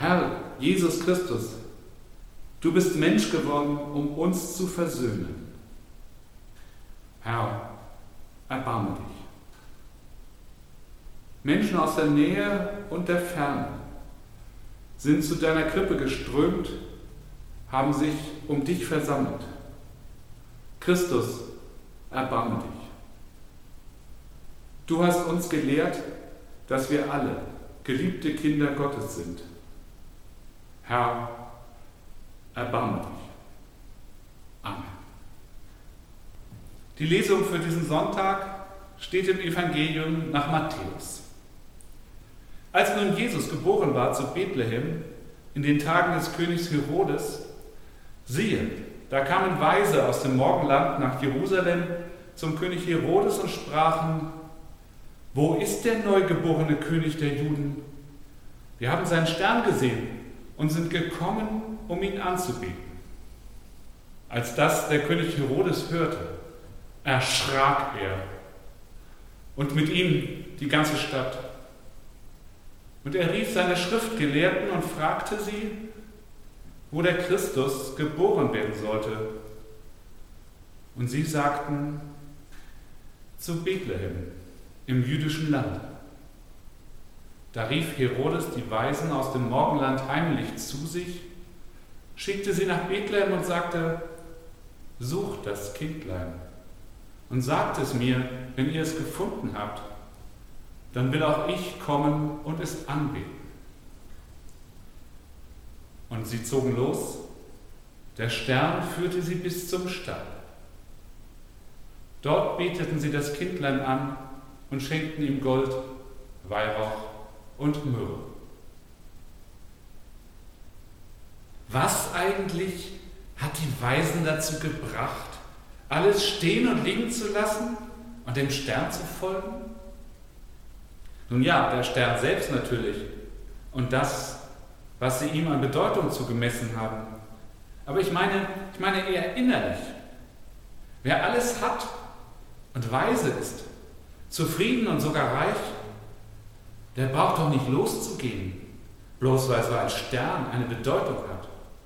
Herr Jesus Christus, du bist Mensch geworden, um uns zu versöhnen. Herr, erbarme dich. Menschen aus der Nähe und der Ferne sind zu deiner Krippe geströmt, haben sich um dich versammelt. Christus, erbarme dich. Du hast uns gelehrt, dass wir alle geliebte Kinder Gottes sind. Herr, erbarme dich. Amen. Die Lesung für diesen Sonntag steht im Evangelium nach Matthäus. Als nun Jesus geboren war zu Bethlehem, in den Tagen des Königs Herodes, siehe, da kamen Weise aus dem Morgenland nach Jerusalem zum König Herodes und sprachen: Wo ist der neugeborene König der Juden? Wir haben seinen Stern gesehen und sind gekommen, um ihn anzubeten. Als das der König Herodes hörte, erschrak er und mit ihm die ganze Stadt. Und er rief seine Schriftgelehrten und fragte sie, wo der Christus geboren werden sollte. Und sie sagten: Zu Bethlehem im jüdischen Land. Da rief Herodes die Weisen aus dem Morgenland heimlich zu sich, schickte sie nach Bethlehem und sagte: Sucht das Kindlein und sagt es mir, wenn ihr es gefunden habt, dann will auch ich kommen und es anbeten. Und sie zogen los, der Stern führte sie bis zum Stall. Dort beteten sie das Kindlein an und schenkten ihm Gold, Weihrauch und Myrrhe. Was eigentlich hat die Weisen dazu gebracht, alles stehen und liegen zu lassen und dem Stern zu folgen? Nun ja, der Stern selbst natürlich und das, was sie ihm an Bedeutung zugemessen haben. Aber ich meine eher innerlich. Wer alles hat und weise ist, zufrieden und sogar reich, der braucht doch nicht loszugehen, bloß weil so ein Stern eine Bedeutung hat.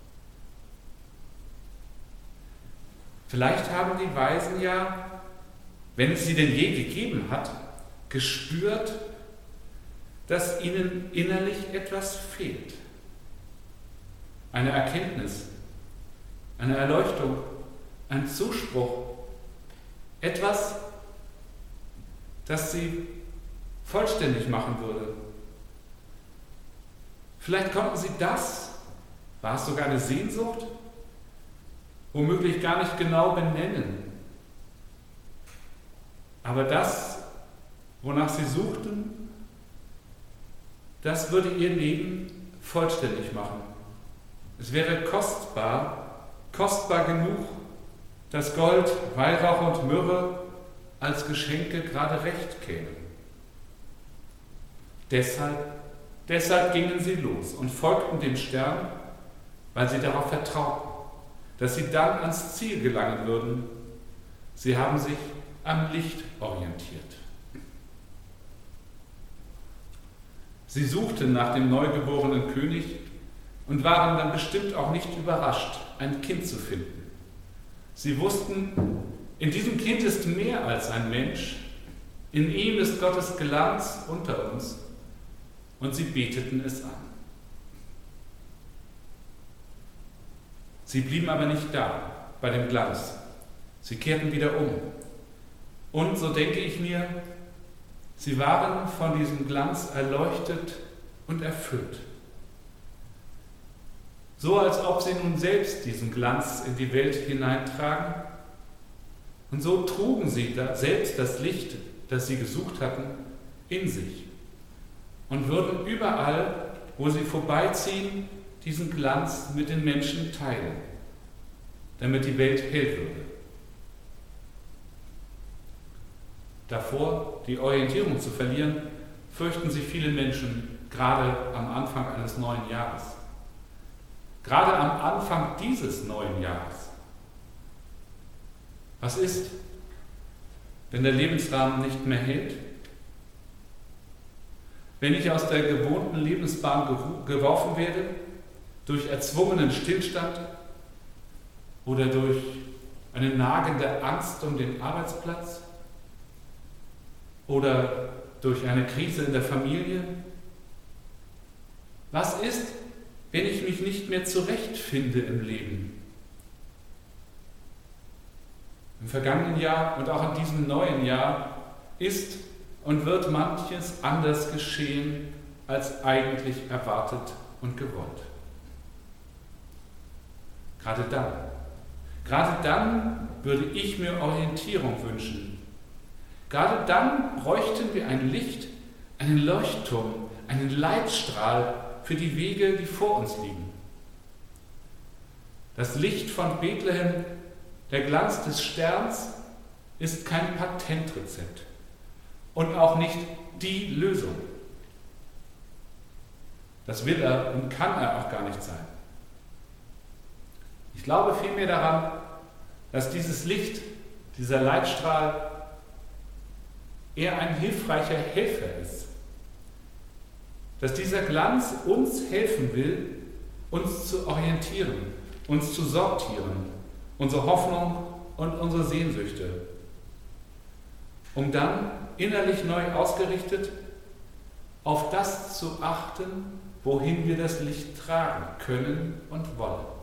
Vielleicht haben die Weisen ja, wenn es sie denn je gegeben hat, gespürt, dass ihnen innerlich etwas fehlt. Eine Erkenntnis, eine Erleuchtung, ein Zuspruch, etwas, das sie vollständig machen würde. Vielleicht konnten sie das, war es sogar eine Sehnsucht, womöglich gar nicht genau benennen. Aber das, wonach sie suchten, das würde ihr Leben vollständig machen. Es wäre kostbar genug, dass Gold, Weihrauch und Myrrhe als Geschenke gerade recht kämen. Deshalb gingen sie los und folgten dem Stern, weil sie darauf vertrauten, dass sie dann ans Ziel gelangen würden. Sie haben sich am Licht orientiert. Sie suchten nach dem neugeborenen König und waren dann bestimmt auch nicht überrascht, ein Kind zu finden. Sie wussten, in diesem Kind ist mehr als ein Mensch, in ihm ist Gottes Glanz unter uns, und sie beteten es an. Sie blieben aber nicht da, bei dem Glanz. Sie kehrten wieder um. Und, so denke ich mir, sie waren von diesem Glanz erleuchtet und erfüllt. So als ob sie nun selbst diesen Glanz in die Welt hineintragen. Und so trugen sie selbst das Licht, das sie gesucht hatten, in sich und würden überall, wo sie vorbeiziehen, diesen Glanz mit den Menschen teilen, damit die Welt hell würde. Davor, die Orientierung zu verlieren, fürchten sich viele Menschen, gerade am Anfang eines neuen Jahres. Gerade am Anfang dieses neuen Jahres. Was ist, wenn der Lebensrahmen nicht mehr hält? wenn ich aus der gewohnten Lebensbahn geworfen werde, durch erzwungenen Stillstand oder durch eine nagende Angst um den Arbeitsplatz oder durch eine Krise in der Familie? Was ist, wenn ich mich nicht mehr zurechtfinde im Leben? Im vergangenen Jahr und auch in diesem neuen Jahr ist und wird manches anders geschehen, als eigentlich erwartet und gewollt. Gerade dann würde ich mir Orientierung wünschen. Gerade dann bräuchten wir ein Licht, einen Leuchtturm, einen Leitstrahl für die Wege, die vor uns liegen. Das Licht von Bethlehem, der Glanz des Sterns, ist kein Patentrezept und auch nicht die Lösung. Das will er und kann er auch gar nicht sein. Ich glaube vielmehr daran, dass dieses Licht, dieser Leitstrahl, eher ein hilfreicher Helfer ist. Dass dieser Glanz uns helfen will, uns zu orientieren, uns zu sortieren, unsere Hoffnung und unsere Sehnsüchte, um dann innerlich neu ausgerichtet auf das zu achten, wohin wir das Licht tragen können und wollen.